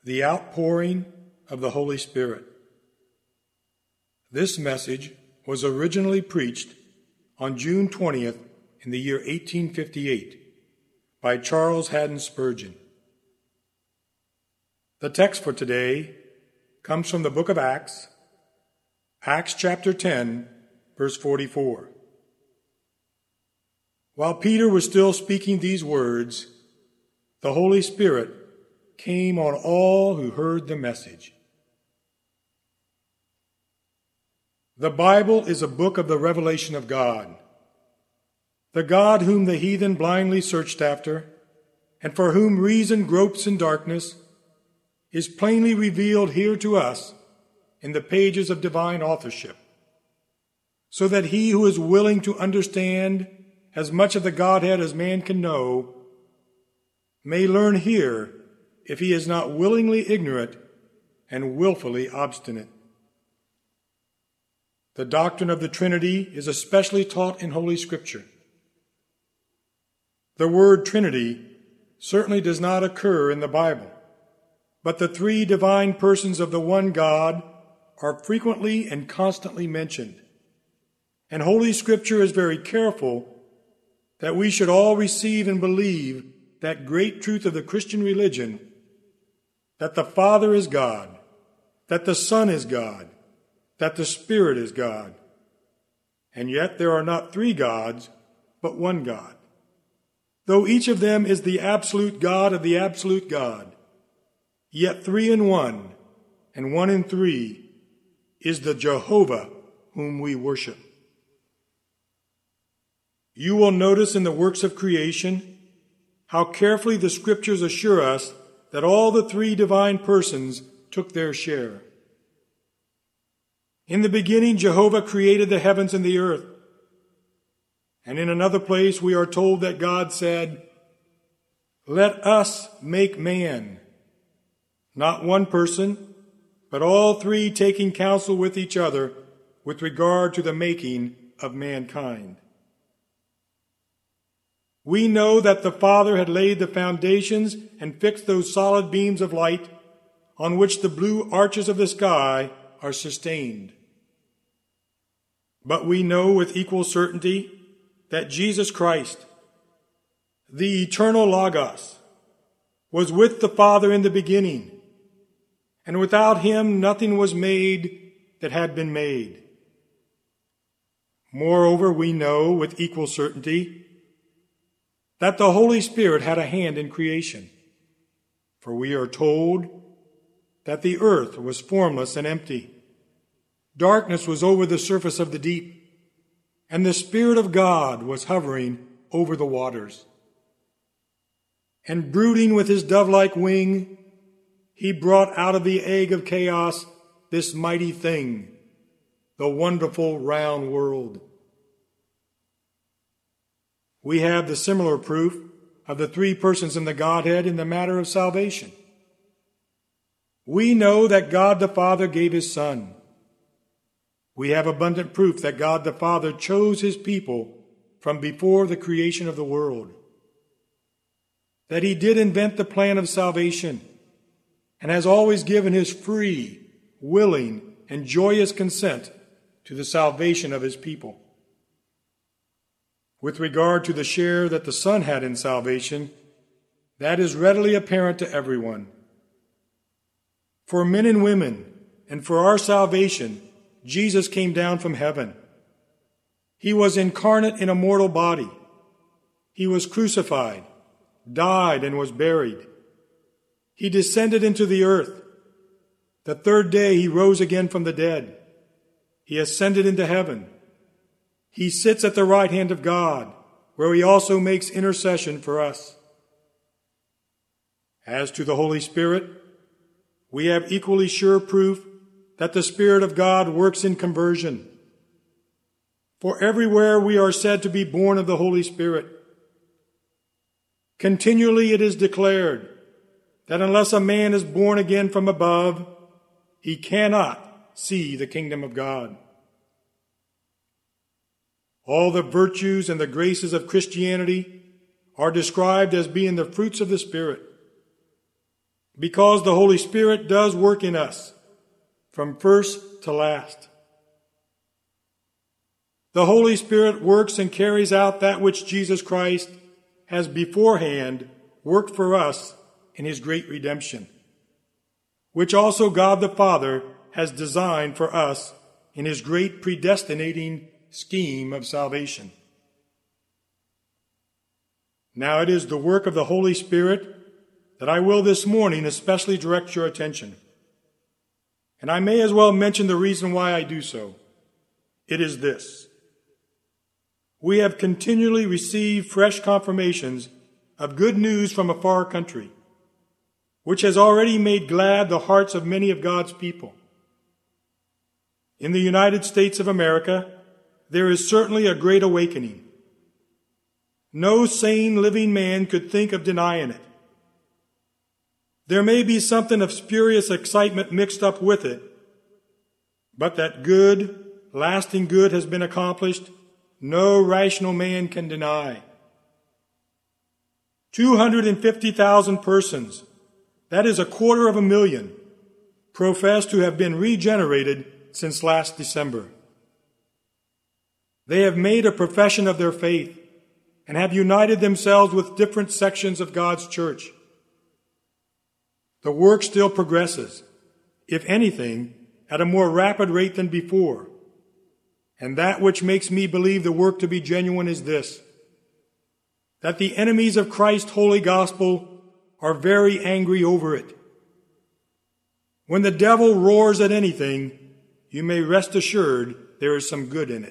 The outpouring of the Holy Spirit. This message was originally preached on June 20th in the year 1858 by Charles Haddon Spurgeon. The text for today comes from the book of Acts, Acts chapter 10, verse 44. While Peter was still speaking these words, the Holy Spirit came on all who heard the message. The Bible is a book of the revelation of God. The God whom the heathen blindly searched after, and for whom reason gropes in darkness, is plainly revealed here to us in the pages of divine authorship, so that he who is willing to understand as much of the Godhead as man can know may learn here if he is not willingly ignorant and willfully obstinate. The doctrine of the Trinity is especially taught in Holy Scripture. The word Trinity certainly does not occur in the Bible, but the three divine persons of the one God are frequently and constantly mentioned. And Holy Scripture is very careful that we should all receive and believe that great truth of the Christian religion, that the Father is God, that the Son is God, that the Spirit is God. And yet there are not three gods, but one God. Though each of them is the absolute God of the absolute God, yet three in one, and one in three, is the Jehovah whom we worship. You will notice in the works of creation how carefully the Scriptures assure us that all the three divine persons took their share. In the beginning, Jehovah created the heavens and the earth. And in another place, we are told that God said, "Let us make man," not one person, but all three taking counsel with each other with regard to the making of mankind. We know that the Father had laid the foundations and fixed those solid beams of light on which the blue arches of the sky are sustained. But we know with equal certainty that Jesus Christ, the eternal Logos, was with the Father in the beginning, and without him nothing was made that had been made. Moreover, we know with equal certainty that the Holy Spirit had a hand in creation, for we are told that the earth was formless and empty. Darkness was over the surface of the deep, and the Spirit of God was hovering over the waters. And brooding with his dove-like wing, he brought out of the egg of chaos this mighty thing, the wonderful round world. We have the similar proof of the three persons in the Godhead in the matter of salvation. We know that God the Father gave his Son. We have abundant proof that God the Father chose his people from before the creation of the world, that he did invent the plan of salvation and has always given his free, willing, and joyous consent to the salvation of his people. With regard to the share that the Son had in salvation, that is readily apparent to everyone. For men and women, and for our salvation, Jesus came down from heaven. He was incarnate in a mortal body. He was crucified, died, and was buried. He descended into the earth. The third day he rose again from the dead. He ascended into heaven. He sits at the right hand of God, where he also makes intercession for us. As to the Holy Spirit, we have equally sure proof that the Spirit of God works in conversion. For everywhere we are said to be born of the Holy Spirit. Continually it is declared that unless a man is born again from above, he cannot see the kingdom of God. All the virtues and the graces of Christianity are described as being the fruits of the Spirit. because the Holy Spirit does work in us from first to last. The Holy Spirit works and carries out that which Jesus Christ has beforehand worked for us in his great redemption, which also God the Father has designed for us in his great predestinating scheme of salvation. Now it is the work of the Holy Spirit that I will this morning especially direct your attention. And I may as well mention the reason why I do so. It is this. We have continually received fresh confirmations of good news from a far country, which has already made glad the hearts of many of God's people. In the United States of America, there is certainly a great awakening. No sane living man could think of denying it. There may be something of spurious excitement mixed up with it, but that good, lasting good has been accomplished, no rational man can deny. 250,000 persons, that is 250,000, profess to have been regenerated since last December. They have made a profession of their faith and have united themselves with different sections of God's church. The work still progresses, if anything, at a more rapid rate than before. And that which makes me believe the work to be genuine is this, that the enemies of Christ's holy gospel are very angry over it. When the devil roars at anything, you may rest assured there is some good in it.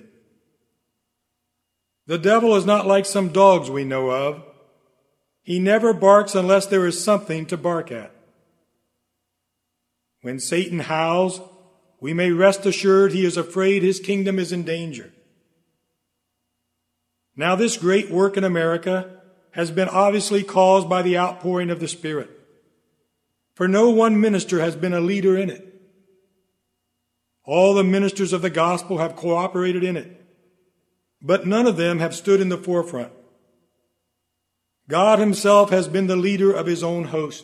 The devil is not like some dogs we know of. He never barks unless there is something to bark at. When Satan howls, we may rest assured he is afraid his kingdom is in danger. Now, this great work in America has been obviously caused by the outpouring of the Spirit, for no one minister has been a leader in it. All the ministers of the gospel have cooperated in it, but none of them have stood in the forefront. God himself has been the leader of his own host.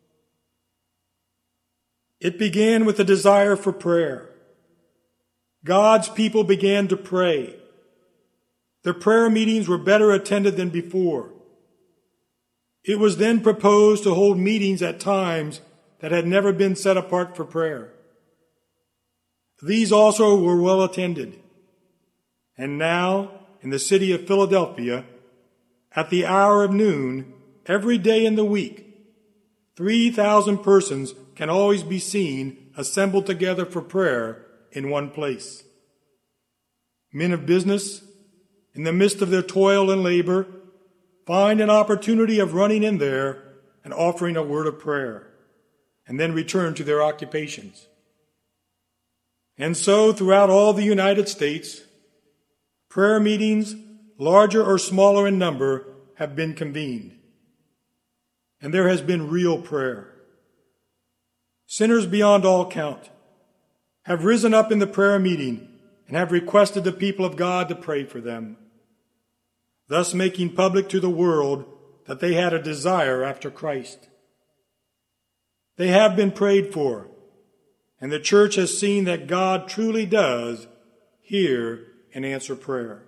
It began with a desire for prayer. God's people began to pray. The prayer meetings were better attended than before. It was then proposed to hold meetings at times that had never been set apart for prayer. These also were well attended. And now, in the city of Philadelphia, at the hour of noon, every day in the week, 3,000 persons can always be seen assembled together for prayer in one place. Men of business, in the midst of their toil and labor, find an opportunity of running in there and offering a word of prayer, and then return to their occupations. And so, throughout all the United States, prayer meetings, larger or smaller in number, have been convened. And there has been real prayer. Sinners beyond all count have risen up in the prayer meeting and have requested the people of God to pray for them, thus making public to the world that they had a desire after Christ. They have been prayed for, and the church has seen that God truly does hear and answer prayer.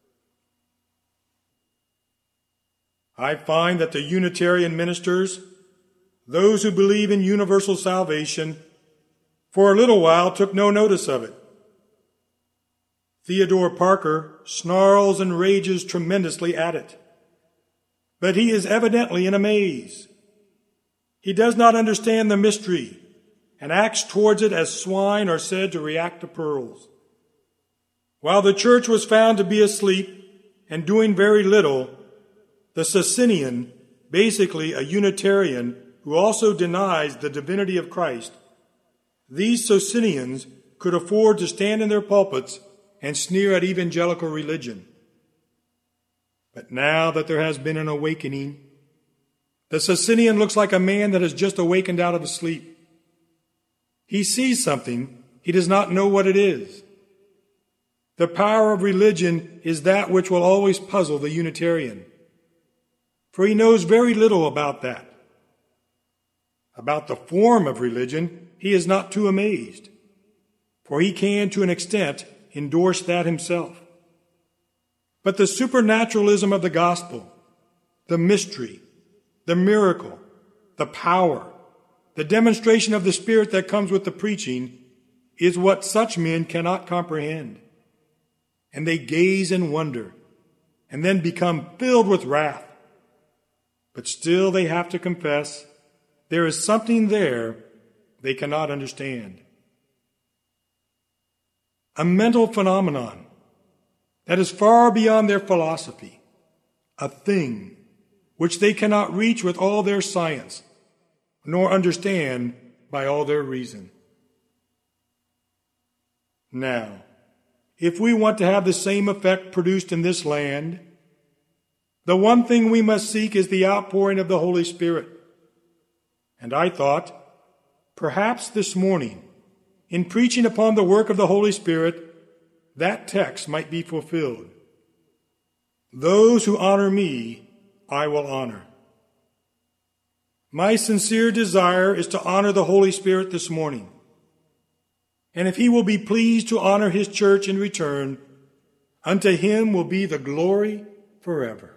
I find that the Unitarian ministers, those who believe in universal salvation, for a little while took no notice of it. Theodore Parker snarls and rages tremendously at it, but he is evidently in a maze. He does not understand the mystery and acts towards it as swine are said to react to pearls. While the church was found to be asleep and doing very little, the Socinian, basically a Unitarian who also denies the divinity of Christ, these Socinians could afford to stand in their pulpits and sneer at evangelical religion. But now that there has been an awakening, the Socinian looks like a man that has just awakened out of a sleep. He sees something, he does not know what it is. The power of religion is that which will always puzzle the Unitarian, for he knows very little about that. About the form of religion, he is not too amazed, for he can, to an extent, endorse that himself. But the supernaturalism of the gospel, the mystery, the miracle, the power, the demonstration of the Spirit that comes with the preaching is what such men cannot comprehend. And they gaze and wonder, and then become filled with wrath. But still they have to confess there is something there they cannot understand. A mental phenomenon that is far beyond their philosophy, a thing which they cannot reach with all their science, nor understand by all their reason. Now, if we want to have the same effect produced in this land, the one thing we must seek is the outpouring of the Holy Spirit. And I thought, perhaps this morning, in preaching upon the work of the Holy Spirit, that text might be fulfilled. Those who honor me, I will honor. My sincere desire is to honor the Holy Spirit this morning. And if he will be pleased to honor his church in return, unto him will be the glory forever.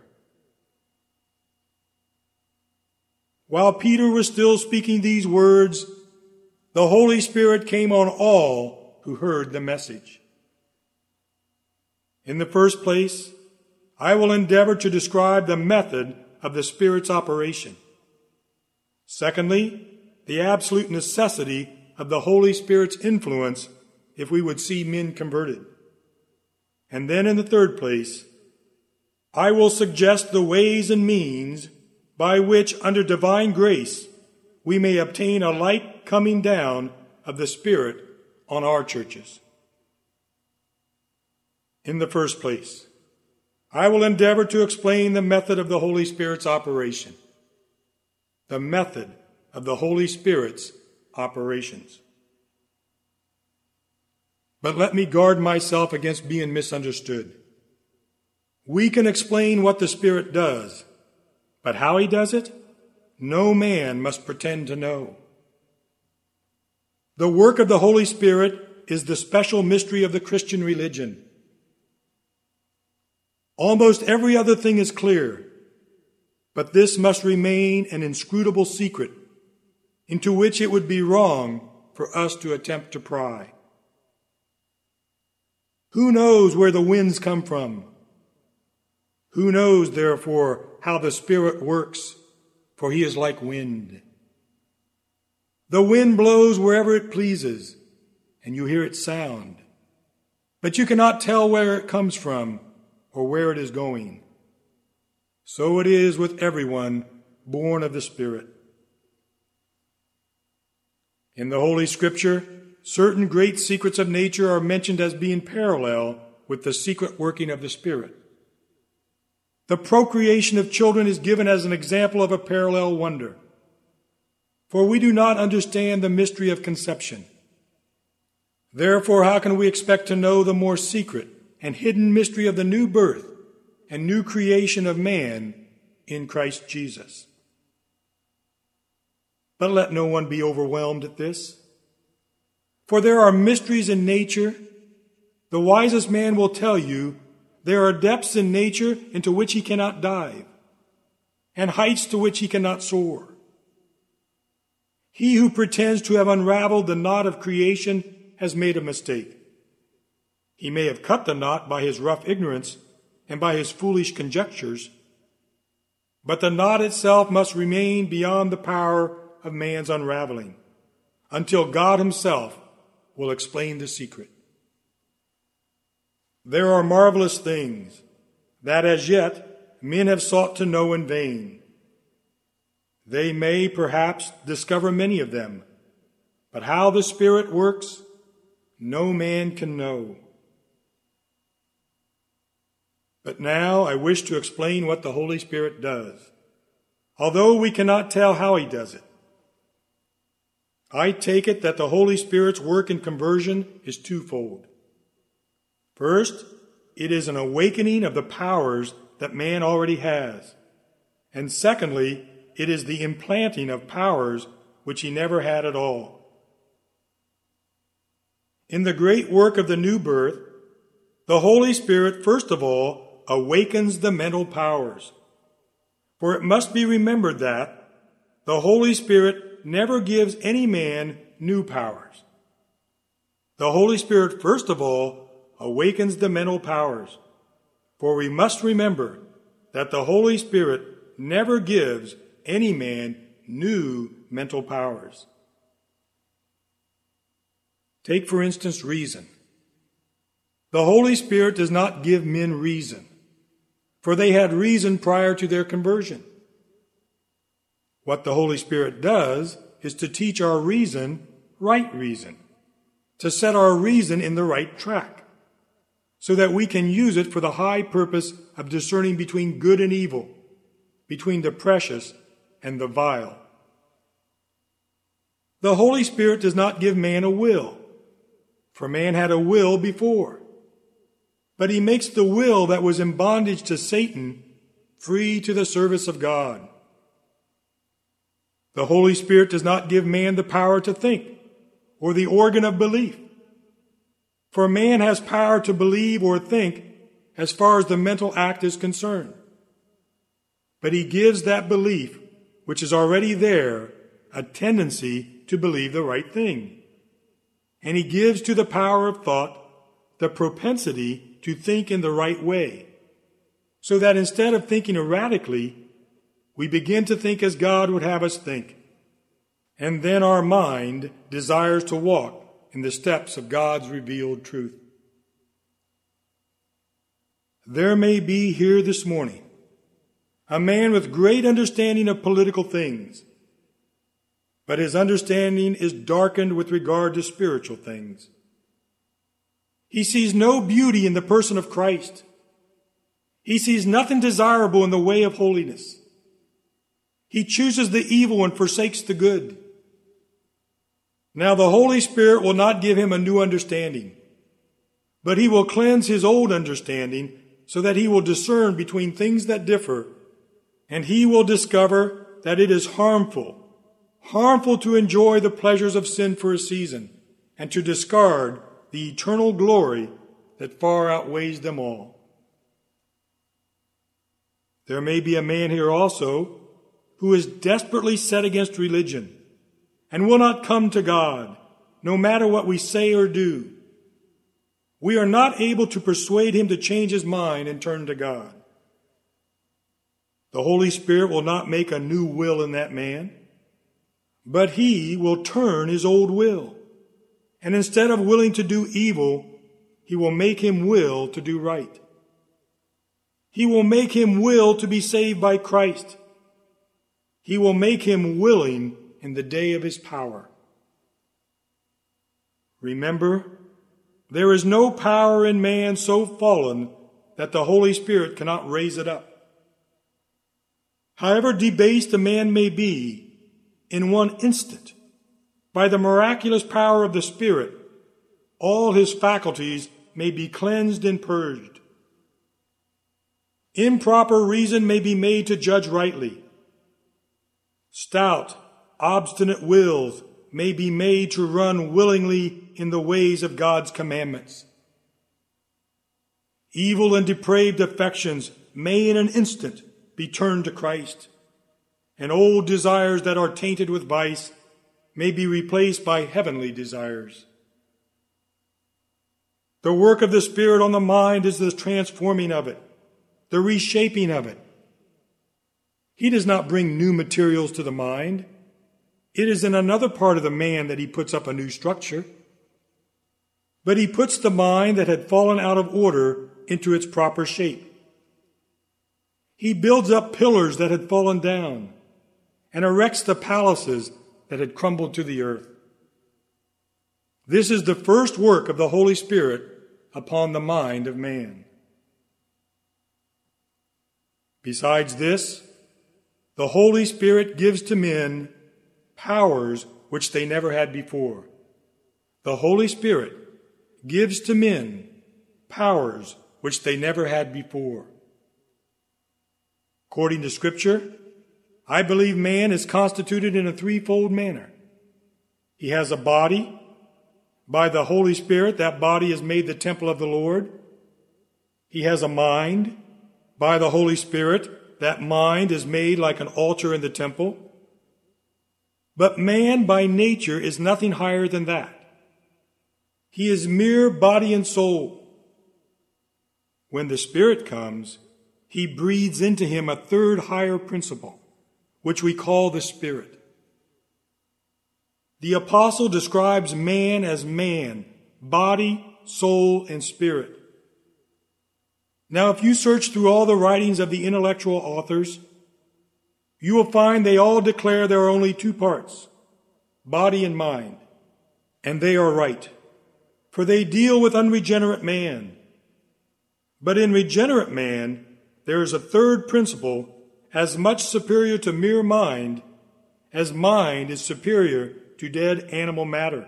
While Peter was still speaking these words, the Holy Spirit came on all who heard the message. In the first place, I will endeavor to describe the method of the Spirit's operation. Secondly, the absolute necessity of the Holy Spirit's influence if we would see men converted. And then in the third place, I will suggest the ways and means by which, under divine grace, we may obtain a like coming down of the Spirit on our churches. In the first place, I will endeavor to explain the method of the Holy Spirit's operation. The method of the Holy Spirit's operations. But let me guard myself against being misunderstood. We can explain what the Spirit does, but how he does it, no man must pretend to know. The work of the Holy Spirit is the special mystery of the Christian religion. Almost every other thing is clear, but this must remain an inscrutable secret into which it would be wrong for us to attempt to pry. Who knows where the winds come from? Who knows, therefore, how the Spirit works, for he is like wind. The wind blows wherever it pleases, and you hear its sound, but you cannot tell where it comes from or where it is going. So it is with everyone born of the Spirit. In the Holy Scripture, certain great secrets of nature are mentioned as being parallel with the secret working of the Spirit. The procreation of children is given as an example of a parallel wonder. For we do not understand the mystery of conception. Therefore, how can we expect to know the more secret and hidden mystery of the new birth and new creation of man in Christ Jesus? But let no one be overwhelmed at this. For there are mysteries in nature. The wisest man will tell you there are depths in nature into which he cannot dive, and heights to which he cannot soar. He who pretends to have unraveled the knot of creation has made a mistake. He may have cut the knot by his rough ignorance and by his foolish conjectures, but the knot itself must remain beyond the power of man's unraveling, until God himself will explain the secret. There are marvelous things that as yet men have sought to know in vain. They may perhaps discover many of them, but how the Spirit works, no man can know. But now I wish to explain what the Holy Spirit does, although we cannot tell how he does it. I take it that the Holy Spirit's work in conversion is twofold. First, it is an awakening of the powers that man already has. And secondly, it is the implanting of powers which he never had at all. In the great work of the new birth, the Holy Spirit, first of all, awakens the mental powers. For it must be remembered that the Holy Spirit never gives any man new powers. The Holy Spirit, first of all, awakens the mental powers. For we must remember that the Holy Spirit never gives any man new mental powers. Take, for instance, reason. The Holy Spirit does not give men reason, for they had reason prior to their conversion. What the Holy Spirit does is to teach our reason right reason, to set our reason in the right track, so that we can use it for the high purpose of discerning between good and evil, between the precious and the vile. The Holy Spirit does not give man a will, for man had a will before. But he makes the will that was in bondage to Satan free to the service of God. The Holy Spirit does not give man the power to think or the organ of belief. For man has power to believe or think as far as the mental act is concerned. But he gives that belief, which is already there, a tendency to believe the right thing. And he gives to the power of thought the propensity to think in the right way, so that instead of thinking erratically, we begin to think as God would have us think. And then our mind desires to walk in the steps of God's revealed truth. There may be here this morning a man with great understanding of political things, but his understanding is darkened with regard to spiritual things. He sees no beauty in the person of Christ. He sees nothing desirable in the way of holiness. He chooses the evil and forsakes the good. Now the Holy Spirit will not give him a new understanding, but he will cleanse his old understanding so that he will discern between things that differ, and he will discover that it is harmful to enjoy the pleasures of sin for a season and to discard the eternal glory that far outweighs them all. There may be a man here also who is desperately set against religion and will not come to God, no matter what we say or do. We are not able to persuade him to change his mind and turn to God. The Holy Spirit will not make a new will in that man, but he will turn his old will. And instead of willing to do evil, he will make him will to do right. He will make him will to be saved by Christ. He will make him willing in the day of his power. Remember, there is no power in man so fallen that the Holy Spirit cannot raise it up. However debased a man may be, in one instant, by the miraculous power of the Spirit, all his faculties may be cleansed and purged. Improper reason may be made to judge rightly. Stout, obstinate wills may be made to run willingly in the ways of God's commandments. Evil and depraved affections may in an instant be turned to Christ, and old desires that are tainted with vice may be replaced by heavenly desires. The work of the Spirit on the mind is the transforming of it, the reshaping of it. He does not bring new materials to the mind. It is in another part of the man that he puts up a new structure. But he puts the mind that had fallen out of order into its proper shape. He builds up pillars that had fallen down and erects the palaces that had crumbled to the earth. This is the first work of the Holy Spirit upon the mind of man. Besides this, the Holy Spirit gives to men powers which they never had before. The Holy Spirit gives to men powers which they never had before. According to Scripture, I believe man is constituted in a threefold manner. He has a body. By the Holy Spirit, that body is made the temple of the Lord. He has a mind. By the Holy Spirit, that mind is made like an altar in the temple. But man by nature is nothing higher than that. He is mere body and soul. When the Spirit comes, he breathes into him a third higher principle, which we call the Spirit. The apostle describes man as man, body, soul, and spirit. Now, if you search through all the writings of the intellectual authors, you will find they all declare there are only two parts, body and mind. And they are right, for they deal with unregenerate man. But in regenerate man, there is a third principle as much superior to mere mind as mind is superior to dead animal matter.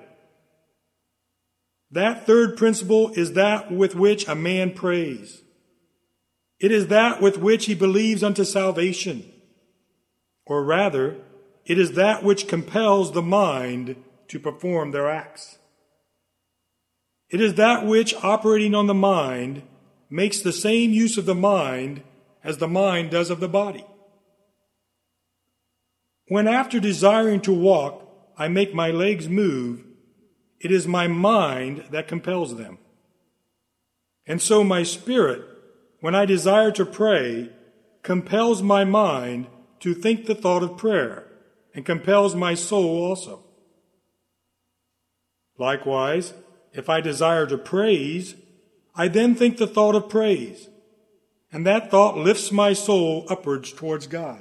That third principle is that with which a man prays. It is that with which he believes unto salvation. Or rather, it is that which compels the mind to perform their acts. It is that which, operating on the mind, makes the same use of the mind as the mind does of the body. When after desiring to walk, I make my legs move, it is my mind that compels them. And so my spirit, when I desire to pray, compels my mind to think the thought of prayer, and compels my soul also. Likewise, if I desire to praise, I then think the thought of praise, and that thought lifts my soul upwards towards God.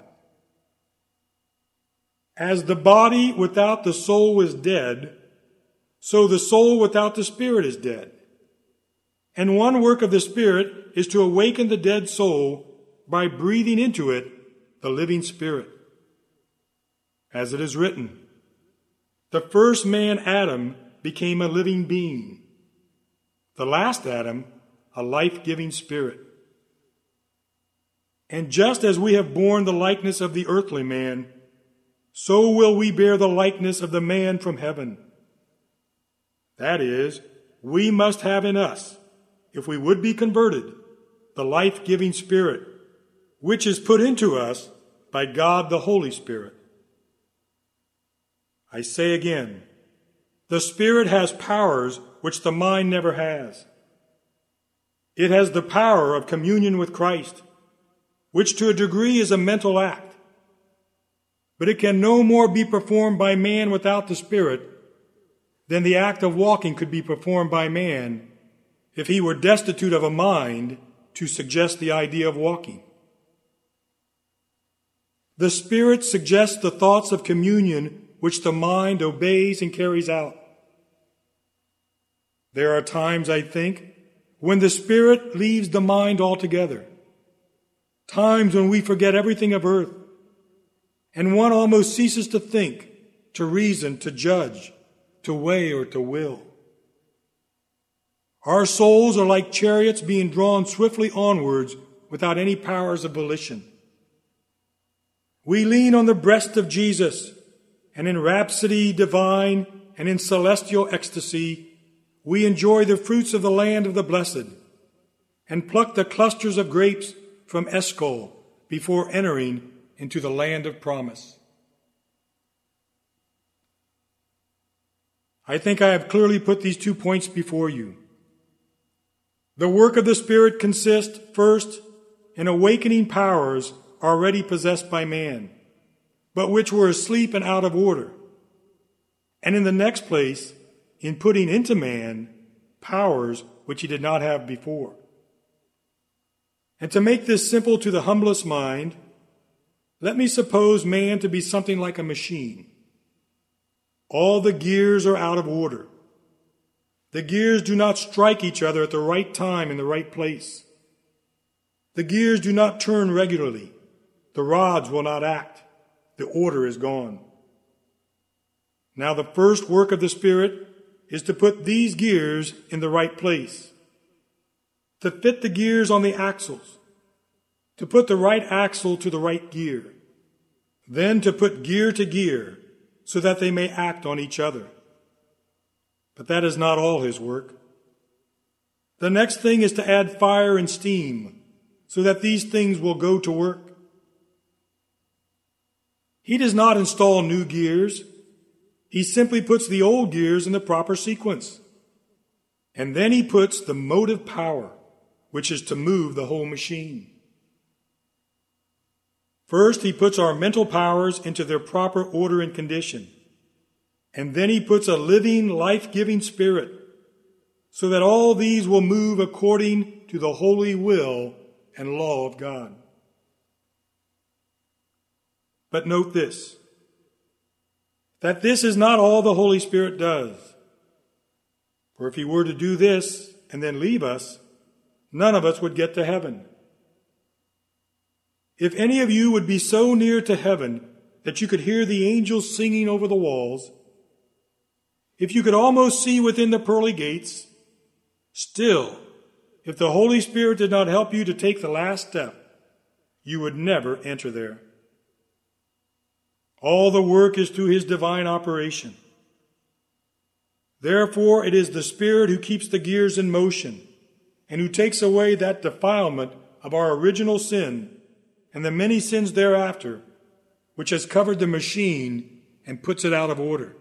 As the body without the soul is dead, so the soul without the Spirit is dead. And one work of the Spirit is to awaken the dead soul by breathing into it the living Spirit. As it is written, the first man, Adam, became a living being. The last Adam, a life-giving spirit. And just as we have borne the likeness of the earthly man, so will we bear the likeness of the man from heaven. That is, we must have in us, if we would be converted, the life-giving Spirit, which is put into us by God the Holy Spirit. I say again, the Spirit has powers which the mind never has. It has the power of communion with Christ, which to a degree is a mental act. But it can no more be performed by man without the Spirit than the act of walking could be performed by man if he were destitute of a mind to suggest the idea of walking. The Spirit suggests the thoughts of communion which the mind obeys and carries out. There are times, I think, when the Spirit leaves the mind altogether. Times when we forget everything of earth, and one almost ceases to think, to reason, to judge, to weigh, or to will. Our souls are like chariots being drawn swiftly onwards without any powers of volition. We lean on the breast of Jesus, and in rhapsody divine and in celestial ecstasy, we enjoy the fruits of the land of the blessed, and pluck the clusters of grapes from Eshcol before entering into the land of promise. I think I have clearly put these 2 points before you. The work of the Spirit consists, first, in awakening powers already possessed by man, but which were asleep and out of order. And in the next place, in putting into man powers which he did not have before. And to make this simple to the humblest mind, let me suppose man to be something like a machine. All the gears are out of order. The gears do not strike each other at the right time in the right place. The gears do not turn regularly. The rods will not act. The order is gone. Now the first work of the Spirit is to put these gears in the right place, to fit the gears on the axles, to put the right axle to the right gear, then to put gear to gear so that they may act on each other. But that is not all his work. The next thing is to add fire and steam so that these things will go to work. He does not install new gears. He simply puts the old gears in the proper sequence. And then he puts the motive power, which is to move the whole machine. First, he puts our mental powers into their proper order and condition. And then he puts a living, life-giving spirit so that all these will move according to the holy will and law of God. But note this, that this is not all the Holy Spirit does. For if he were to do this and then leave us, none of us would get to heaven. If any of you would be so near to heaven that you could hear the angels singing over the walls, if you could almost see within the pearly gates, still, if the Holy Spirit did not help you to take the last step, you would never enter there. All the work is through his divine operation. Therefore, it is the Spirit who keeps the gears in motion and who takes away that defilement of our original sin and the many sins thereafter, which has covered the machine and puts it out of order.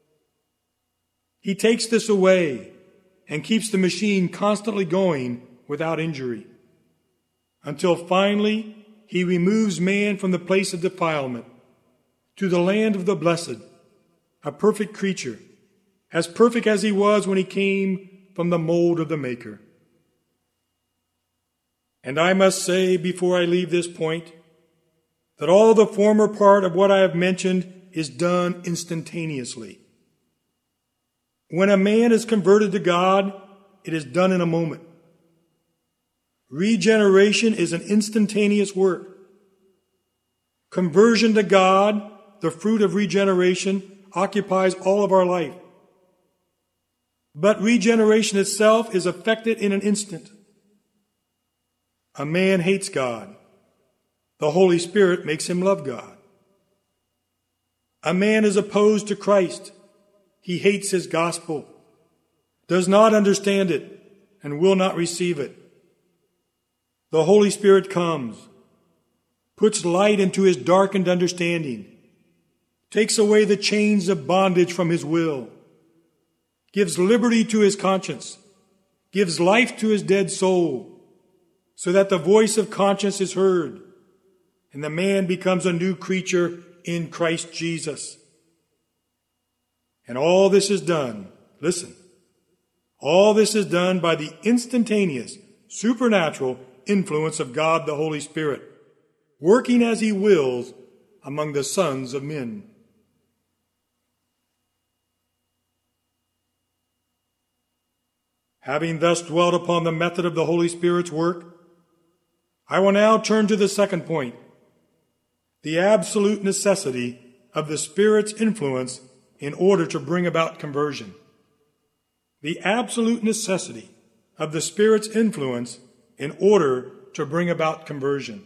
He takes this away and keeps the machine constantly going without injury, until finally he removes man from the place of defilement to the land of the blessed, a perfect creature, as perfect as he was when he came from the mold of the Maker. And I must say, before I leave this point, that all the former part of what I have mentioned is done instantaneously. When a man is converted to God, it is done in a moment. Regeneration is an instantaneous work. Conversion to God, the fruit of regeneration, occupies all of our life. But regeneration itself is effected in an instant. A man hates God. The Holy Spirit makes him love God. A man is opposed to Christ. He hates his gospel, does not understand it, and will not receive it. The Holy Spirit comes, puts light into his darkened understanding, takes away the chains of bondage from his will, gives liberty to his conscience, gives life to his dead soul, so that the voice of conscience is heard, and the man becomes a new creature in Christ Jesus. And all this is done, listen, all this is done by the instantaneous, supernatural influence of God the Holy Spirit, working as he wills among the sons of men. Having thus dwelt upon the method of the Holy Spirit's work, I will now turn to the second point, the absolute necessity of the Spirit's influence in order to bring about conversion. The absolute necessity of the Spirit's influence in order to bring about conversion.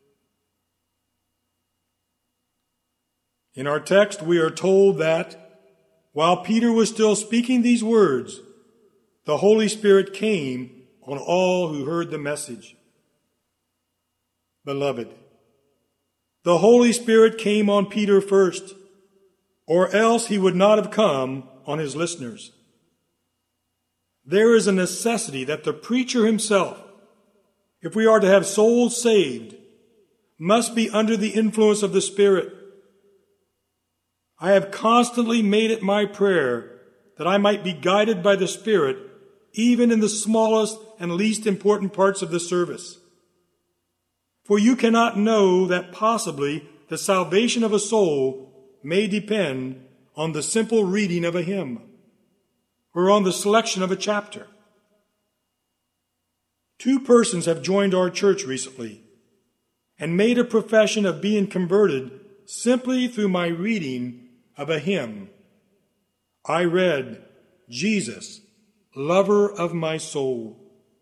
In our text, we are told that while Peter was still speaking these words, the Holy Spirit came on all who heard the message. Beloved, the Holy Spirit came on Peter first, or else he would not have come on his listeners. There is a necessity that the preacher himself, if we are to have souls saved, must be under the influence of the Spirit. I have constantly made it my prayer that I might be guided by the Spirit even in the smallest and least important parts of the service. For you cannot know that possibly the salvation of a soul may depend on the simple reading of a hymn or on the selection of a chapter. 2 persons have joined our church recently and made a profession of being converted simply through my reading of a hymn. I read, "Jesus, lover of my soul."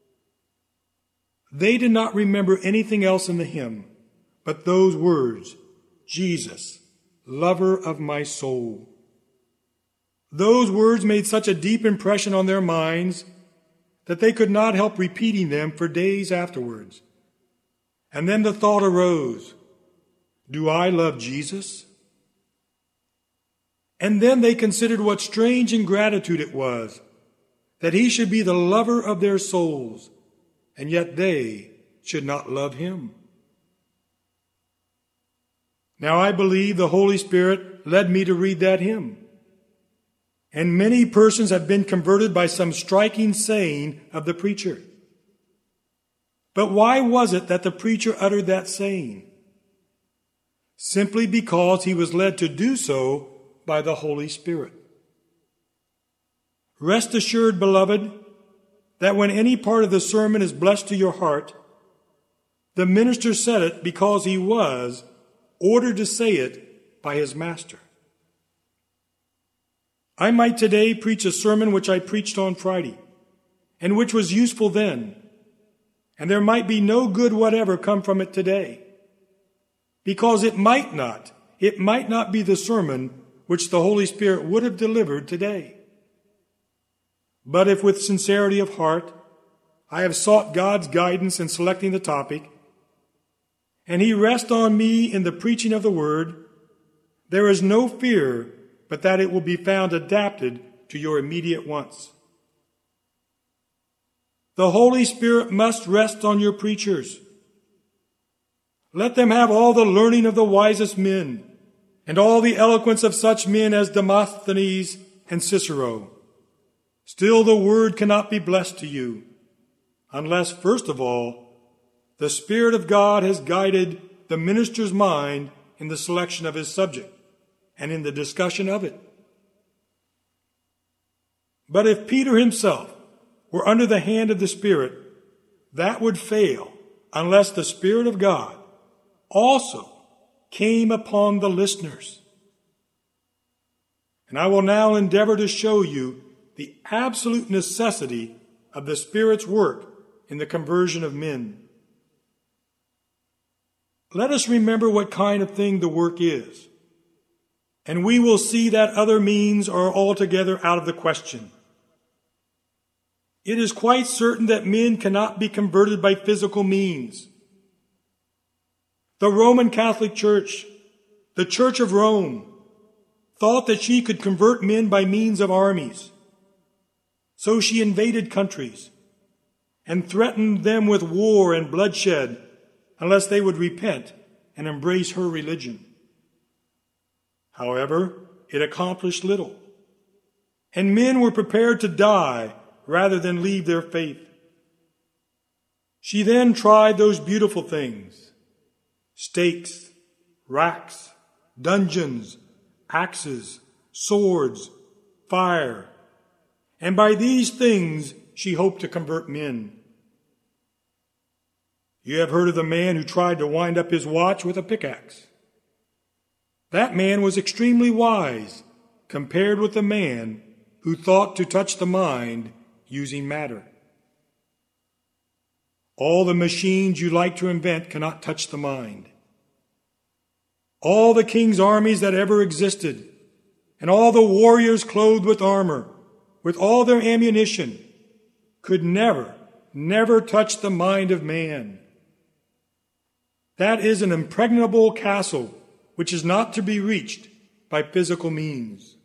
They did not remember anything else in the hymn but those words, "Jesus, lover of my soul." Those words made such a deep impression on their minds that they could not help repeating them for days afterwards. And then the thought arose, do I love Jesus? And then they considered what strange ingratitude it was that he should be the lover of their souls, and yet they should not love him. Now I believe the Holy Spirit led me to read that hymn. And many persons have been converted by some striking saying of the preacher. But why was it that the preacher uttered that saying? Simply because he was led to do so by the Holy Spirit. Rest assured, beloved, that when any part of the sermon is blessed to your heart, the minister said it because he was ordered to say it by his master. I might today preach a sermon which I preached on Friday, and which was useful then, and there might be no good whatever come from it today, because it might not be the sermon which the Holy Spirit would have delivered today. But if with sincerity of heart I have sought God's guidance in selecting the topic, and he rests on me in the preaching of the word, there is no fear but that it will be found adapted to your immediate wants. The Holy Spirit must rest on your preachers. Let them have all the learning of the wisest men, and all the eloquence of such men as Demosthenes and Cicero. Still the word cannot be blessed to you, unless, first of all, the Spirit of God has guided the minister's mind in the selection of his subject and in the discussion of it. But if Peter himself were under the hand of the Spirit, that would fail unless the Spirit of God also came upon the listeners. And I will now endeavor to show you the absolute necessity of the Spirit's work in the conversion of men. Let us remember what kind of thing the work is, and we will see that other means are altogether out of the question. It is quite certain that men cannot be converted by physical means. The Roman Catholic Church, the Church of Rome, thought that she could convert men by means of armies. So she invaded countries and threatened them with war and bloodshed unless they would repent and embrace her religion. However, it accomplished little, and men were prepared to die rather than leave their faith. She then tried those beautiful things: stakes, racks, dungeons, axes, swords, fire, and by these things she hoped to convert men. You have heard of the man who tried to wind up his watch with a pickaxe. That man was extremely wise compared with the man who thought to touch the mind using matter. All the machines you like to invent cannot touch the mind. All the king's armies that ever existed, and all the warriors clothed with armor, with all their ammunition, could never touch the mind of man. That is an impregnable castle which is not to be reached by physical means.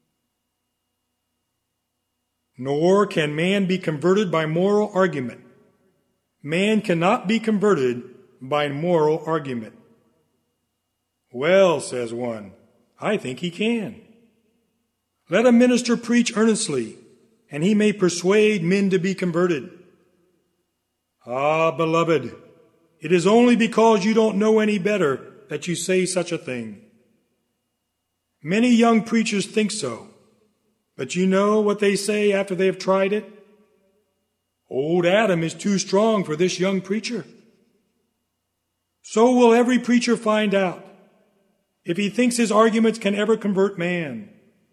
Nor can man be converted by moral argument. Man cannot be converted by moral argument. Well, says one, I think he can. Let a minister preach earnestly, and he may persuade men to be converted. Ah, beloved, it is only because you don't know any better that you say such a thing. Many young preachers think so, but you know what they say after they have tried it? Old Adam is too strong for this young preacher. So will every preacher find out, if he thinks his arguments can ever convert man.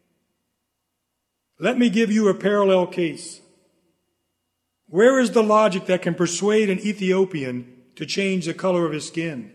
Let me give you a parallel case. Where is the logic that can persuade an Ethiopian to change the color of his skin?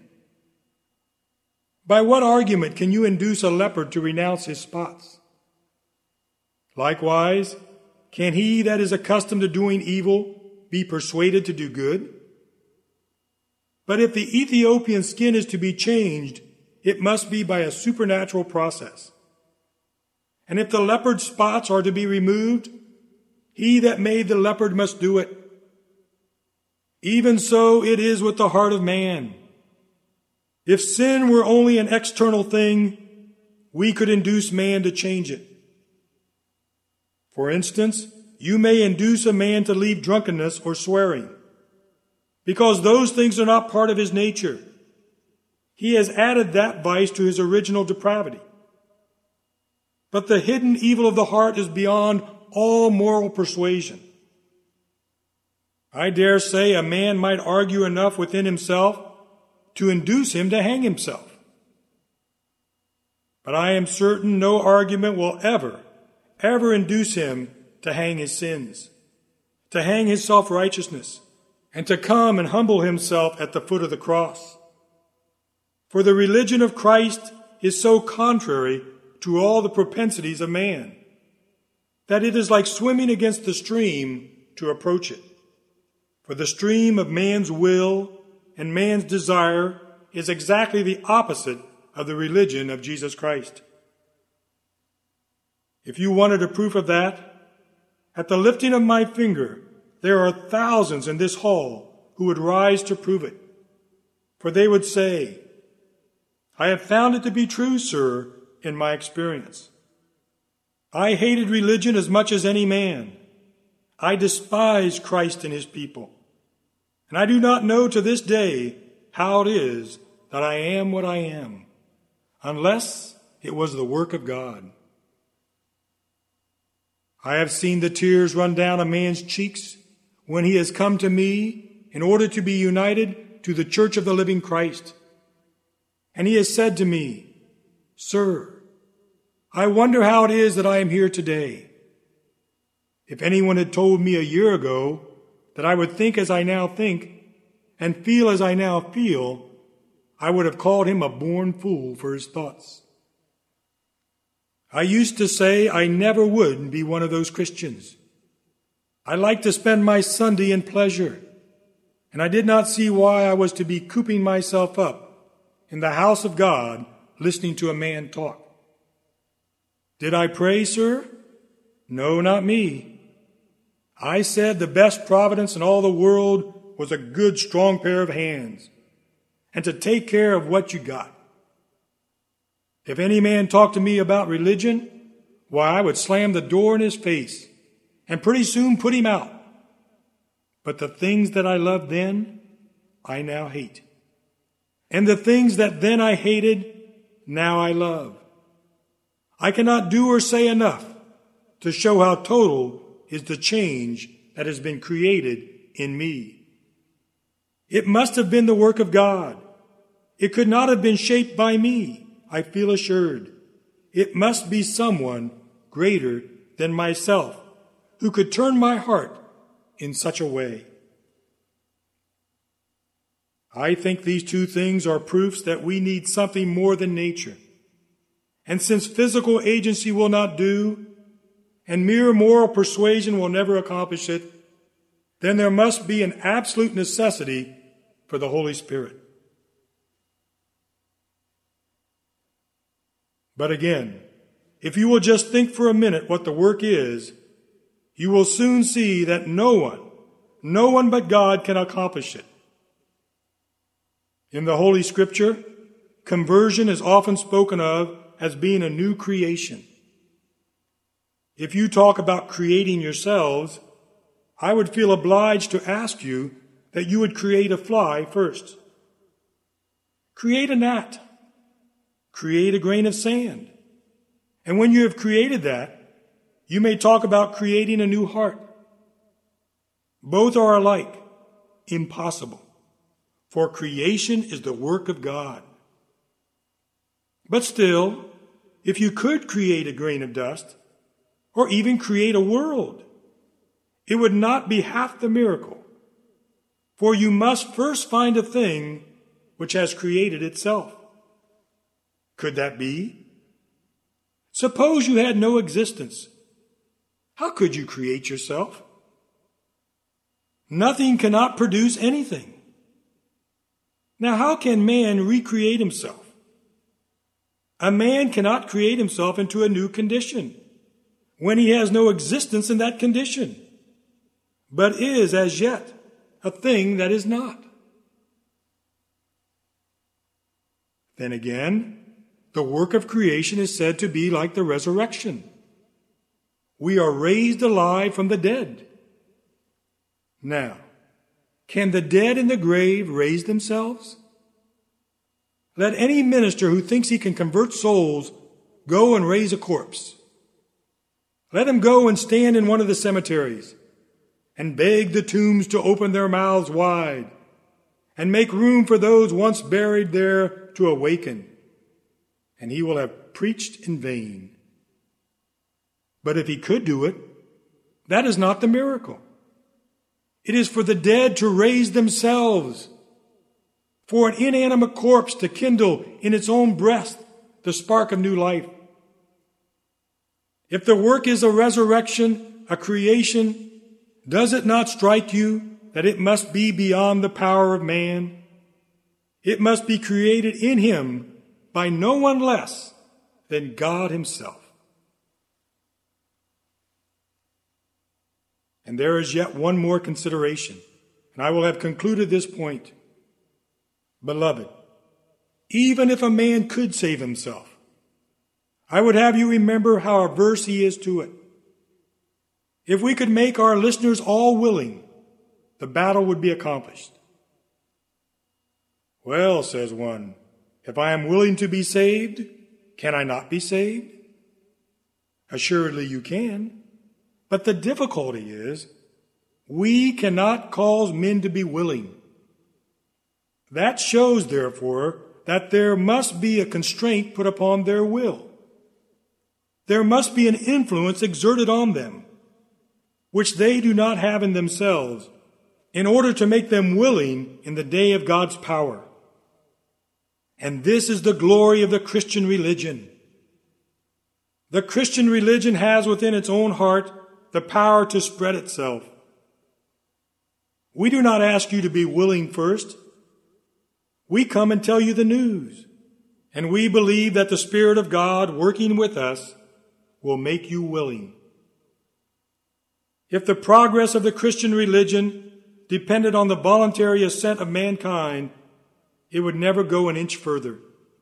By what argument can you induce a leopard to renounce his spots? Likewise, can he that is accustomed to doing evil be persuaded to do good? But if the Ethiopian skin is to be changed, it must be by a supernatural process. And if the leopard spots are to be removed, he that made the leopard must do it. Even so it is with the heart of man. If sin were only an external thing, we could induce man to change it. For instance, you may induce a man to leave drunkenness or swearing, because those things are not part of his nature. He has added that vice to his original depravity. But the hidden evil of the heart is beyond all moral persuasion. I dare say a man might argue enough within himself to induce him to hang himself. But I am certain no argument will ever induce him to hang his sins, to hang his self-righteousness, and to come and humble himself at the foot of the cross. For the religion of Christ is so contrary to all the propensities of man, that it is like swimming against the stream to approach it. For the stream of man's will and man's desire is exactly the opposite of the religion of Jesus Christ. If you wanted a proof of that, at the lifting of my finger, there are thousands in this hall who would rise to prove it. For they would say, I have found it to be true, sir, in my experience. I hated religion as much as any man. I despise Christ and his people. And I do not know to this day how it is that I am what I am, unless it was the work of God. I have seen the tears run down a man's cheeks when he has come to me in order to be united to the church of the living Christ. And he has said to me, Sir, I wonder how it is that I am here today. If anyone had told me a year ago that I would think as I now think and feel as I now feel, I would have called him a born fool for his thoughts. I used to say I never would be one of those Christians. I liked to spend my Sunday in pleasure, and I did not see why I was to be cooping myself up in the house of God listening to a man talk. Did I pray, sir? No, not me. I said the best providence in all the world was a good, strong pair of hands, and to take care of what you got. If any man talked to me about religion, why, I would slam the door in his face and pretty soon put him out. But the things that I loved then, I now hate. And the things that then I hated, now I love. I cannot do or say enough to show how total is the change that has been created in me. It must have been the work of God. It could not have been shaped by me, I feel assured. It must be someone greater than myself who could turn my heart in such a way. I think these two things are proofs that we need something more than nature. And since physical agency will not do, and mere moral persuasion will never accomplish it, then there must be an absolute necessity for the Holy Spirit. But again, if you will just think for a minute what the work is, you will soon see that no one but God can accomplish it. In the Holy Scripture, conversion is often spoken of as being a new creation. If you talk about creating yourselves, I would feel obliged to ask you that you would create a fly first. Create a gnat. Create a grain of sand. And when you have created that, you may talk about creating a new heart. Both are alike, impossible, for creation is the work of God. But still, if you could create a grain of dust, or even create a world, it would not be half the miracle, for you must first find a thing which has created itself. Could that be? Suppose you had no existence, How could you create yourself? Nothing cannot produce anything. Now, how can man recreate himself? A man cannot create himself into a new condition when he has no existence in that condition, but is as yet a thing that is not. Then again, the work of creation is said to be like the resurrection. We are raised alive from the dead. Now, can the dead in the grave raise themselves? Let any minister who thinks he can convert souls go and raise a corpse. Let him go and stand in one of the cemeteries and beg the tombs to open their mouths wide and make room for those once buried there to awaken, and he will have preached in vain. But if he could do it, that is not the miracle. It is for the dead to raise themselves, for an inanimate corpse to kindle in its own breast the spark of new life. If the work is a resurrection, a creation, does it not strike you that it must be beyond the power of man? It must be created in him by no one less than God himself. And there is yet one more consideration, and I will have concluded this point. Beloved, even if a man could save himself, I would have you remember how averse he is to it. If we could make our listeners all willing, the battle would be accomplished. Well, says one, if I am willing to be saved, can I not be saved? Assuredly you can. But the difficulty is, we cannot cause men to be willing. That shows, therefore, that there must be a constraint put upon their will. There must be an influence exerted on them, which they do not have in themselves, in order to make them willing in the day of God's power. And this is the glory of the Christian religion. The Christian religion has within its own heart the power to spread itself. We do not ask you to be willing first. We come and tell you the news, and we believe that the Spirit of God working with us will make you willing. If the progress of the Christian religion depended on the voluntary assent of mankind, it would never go an inch further.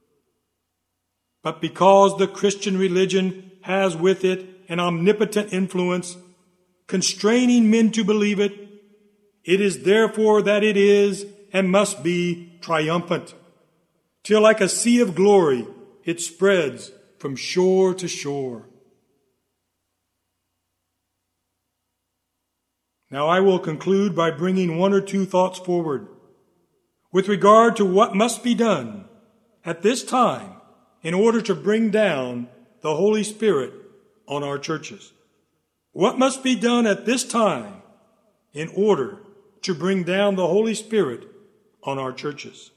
But because the Christian religion has with it an omnipotent influence, constraining men to believe it, it is therefore that it is and must be triumphant, till like a sea of glory it spreads from shore to shore. Now I will conclude by bringing one or two thoughts forward with regard to what must be done at this time in order to bring down the Holy Spirit on our churches. What must be done at this time in order to bring down the Holy Spirit on our churches?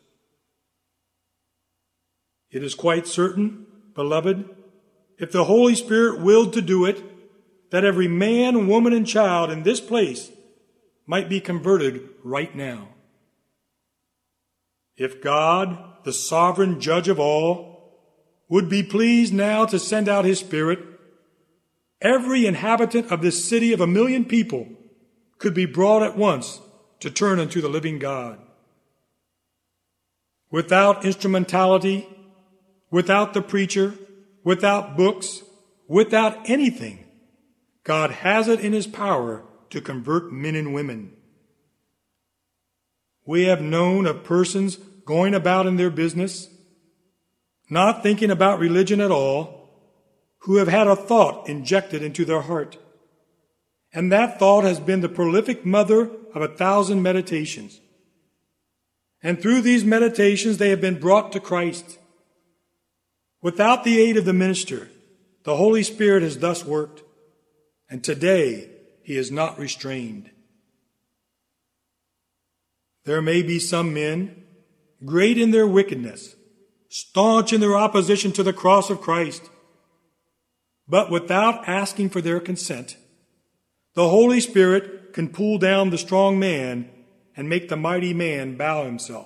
It is quite certain, beloved, if the Holy Spirit willed to do it, that every man, woman, and child in this place might be converted right now. If God, the sovereign judge of all, would be pleased now to send out his Spirit, every inhabitant of this city of 1,000,000 people could be brought at once to turn unto the living God. Without instrumentality, without the preacher, without books, without anything, God has it in his power to convert men and women. We have known of persons going about in their business, not thinking about religion at all, who have had a thought injected into their heart. And that thought has been the prolific mother of 1,000 meditations. And through these meditations they have been brought to Christ. Without the aid of the minister, the Holy Spirit has thus worked. And today, he is not restrained. There may be some men, great in their wickedness, staunch in their opposition to the cross of Christ, but without asking for their consent, The Holy Spirit can pull down the strong man and make the mighty man bow himself.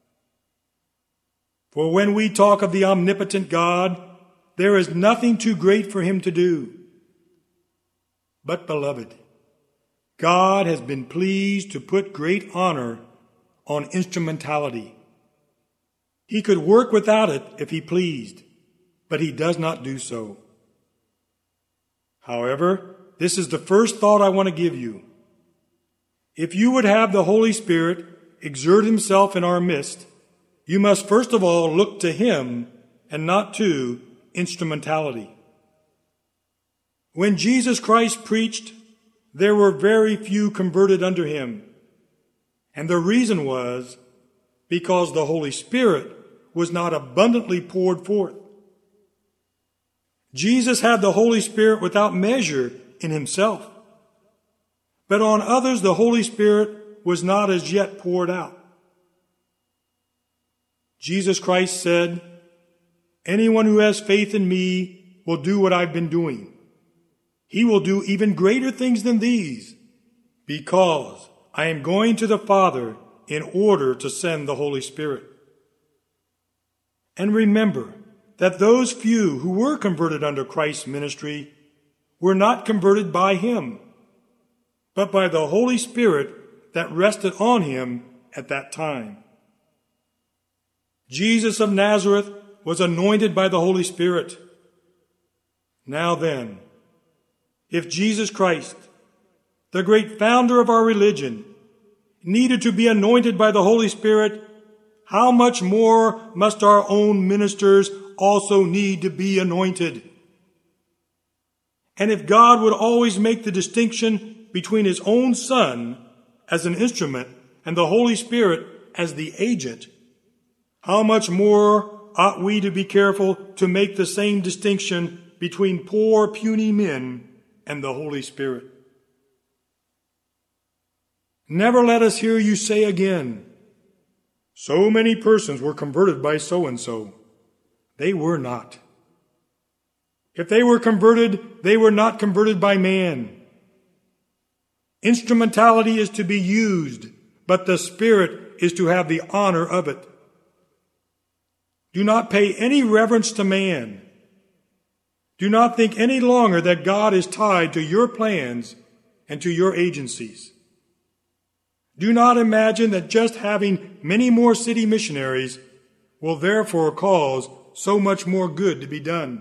For when we talk of the omnipotent God, there is nothing too great for him to do. But, beloved, God has been pleased to put great honor on instrumentality. He could work without it if he pleased, but he does not do so. However, this is the first thought I want to give you. If you would have the Holy Spirit exert himself in our midst, you must first of all look to him and not to instrumentality. When Jesus Christ preached, there were very few converted under him. And the reason was because the Holy Spirit was not abundantly poured forth. Jesus had the Holy Spirit without measure in himself. But on others the Holy Spirit was not as yet poured out. Jesus Christ said, "Anyone who has faith in me will do what I've been doing. He will do even greater things than these, because I am going to the Father in order to send the Holy Spirit." And remember that those few who were converted under Christ's ministry were not converted by him, but by the Holy Spirit that rested on him at that time. Jesus of Nazareth was anointed by the Holy Spirit. Now then, if Jesus Christ, the great founder of our religion, needed to be anointed by the Holy Spirit, how much more must our own ministers also need to be anointed? And if God would always make the distinction between his own Son as an instrument and the Holy Spirit as the agent, how much more ought we to be careful to make the same distinction between poor, puny men and the Holy Spirit? Never let us hear you say again, "So many persons were converted by so-and-so." They were not. If they were converted, they were not converted by man. Instrumentality is to be used, but the Spirit is to have the honor of it. Do not pay any reverence to man. Do not think any longer that God is tied to your plans and to your agencies. Do not imagine that just having many more city missionaries will therefore cause so much more good to be done.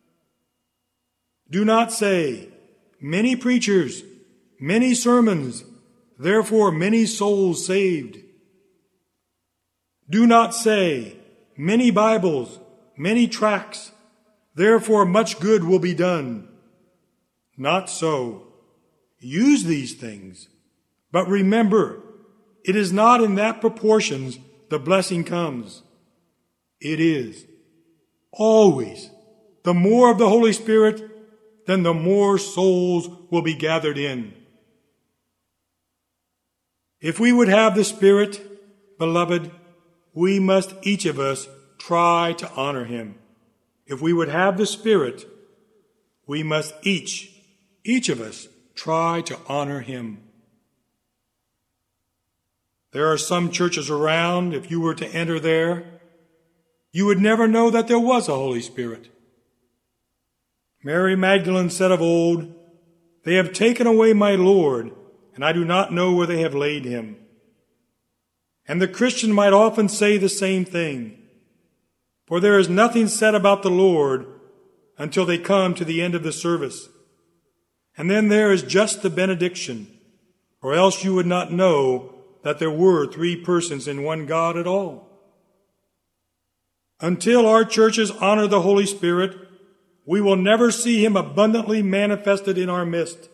Do not say, "Many preachers, many sermons, therefore many souls saved." Do not say, "Many Bibles, many tracts, therefore much good will be done." Not so. Use these things, but remember, it is not in that proportions the blessing comes. It is always the more of the Holy Spirit, then the more souls will be gathered in. If we would have the Spirit, beloved, we must each of us try to honor him. If we would have the Spirit, we must each of us try to honor him. There are some churches around, if you were to enter there, you would never know that there was a Holy Spirit. Mary Magdalene said of old, "They have taken away my Lord, and I do not know where they have laid him." And the Christian might often say the same thing, for there is nothing said about the Lord until they come to the end of the service. And then there is just the benediction, or else you would not know that there were three persons in one God at all. Until our churches honor the Holy Spirit, we will never see him abundantly manifested in our midst.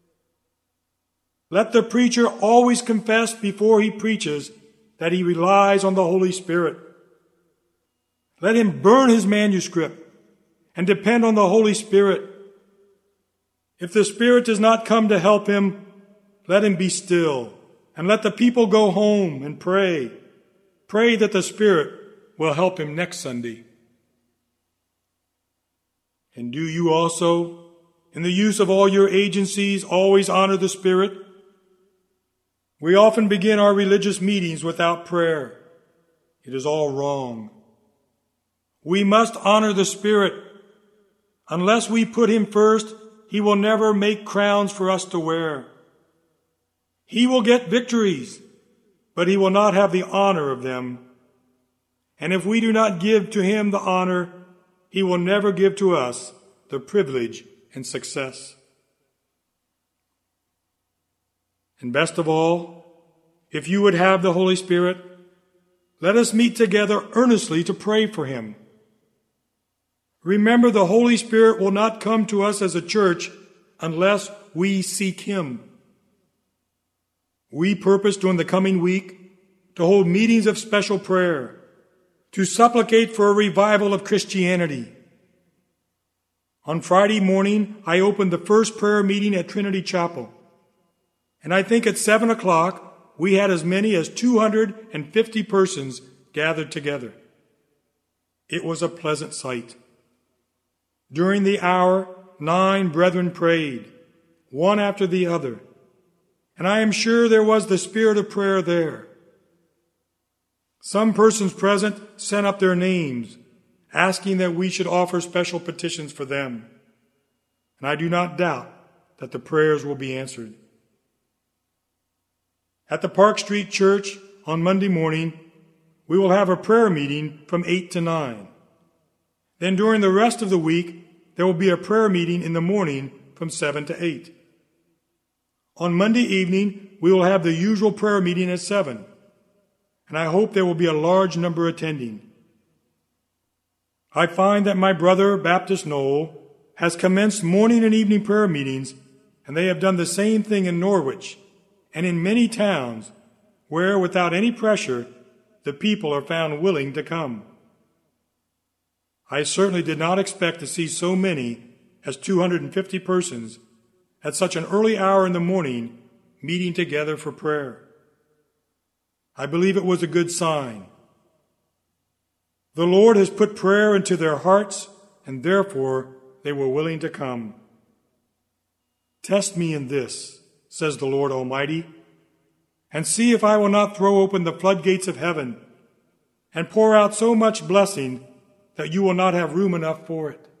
Let the preacher always confess before he preaches that he relies on the Holy Spirit. Let him burn his manuscript and depend on the Holy Spirit. If the Spirit does not come to help him, let him be still and let the people go home and pray. Pray that the Spirit will help him next Sunday. And do you also in the use of all your agencies, always honor the Spirit. We often begin our religious meetings without prayer. It is all wrong. We must honor the Spirit. Unless we put him first, he will never make crowns for us to wear. He will get victories, but he will not have the honor of them. And if we do not give to him the honor, he will never give to us the privilege and success. And best of all, if you would have the Holy Spirit, let us meet together earnestly to pray for him. Remember, the Holy Spirit will not come to us as a church unless we seek him. We purpose during the coming week to hold meetings of special prayer, to supplicate for a revival of Christianity. On Friday morning, I opened the first prayer meeting at Trinity Chapel, and I think at 7 o'clock we had as many as 250 persons gathered together. It was a pleasant sight. During the hour, 9 brethren prayed, one after the other, and I am sure there was the spirit of prayer there. Some persons present sent up their names, asking that we should offer special petitions for them, and I do not doubt that the prayers will be answered. At the Park Street Church on Monday morning, we will have a prayer meeting from 8 to 9. Then during the rest of the week, there will be a prayer meeting in the morning from 7 to 8. On Monday evening, we will have the usual prayer meeting at 7, and I hope there will be a large number attending. I find that my brother, Baptist Noel, has commenced morning and evening prayer meetings, and they have done the same thing in Norwich and in many towns where, without any pressure, the people are found willing to come. I certainly did not expect to see so many as 250 persons at such an early hour in the morning meeting together for prayer. I believe it was a good sign. The Lord has put prayer into their hearts, and therefore they were willing to come. Test me in this, says the Lord Almighty, and see if I will not throw open the floodgates of heaven and pour out so much blessing that you will not have room enough for it.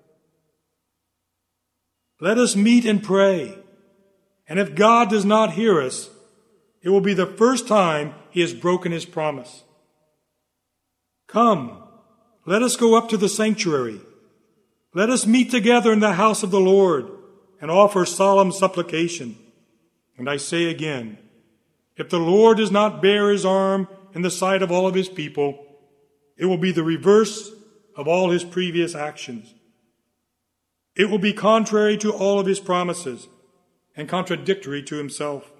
Let us meet and pray, and if God does not hear us, it will be the first time he has broken his promise. Come, let us go up to the sanctuary. Let us meet together in the house of the Lord and offer solemn supplication. And I say again, if the Lord does not bear his arm in the sight of all of his people, it will be the reverse of all his previous actions. It will be contrary to all of his promises and contradictory to himself.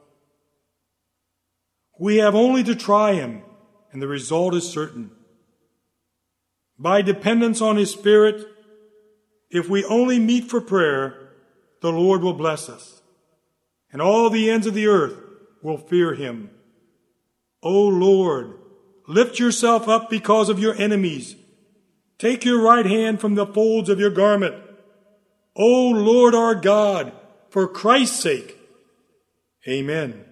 We have only to try him, and the result is certain. By dependence on his Spirit, if we only meet for prayer, the Lord will bless us, and all the ends of the earth will fear him. O Lord, lift yourself up because of your enemies. Take your right hand from the folds of your garment. O Lord our God, for Christ's sake. Amen.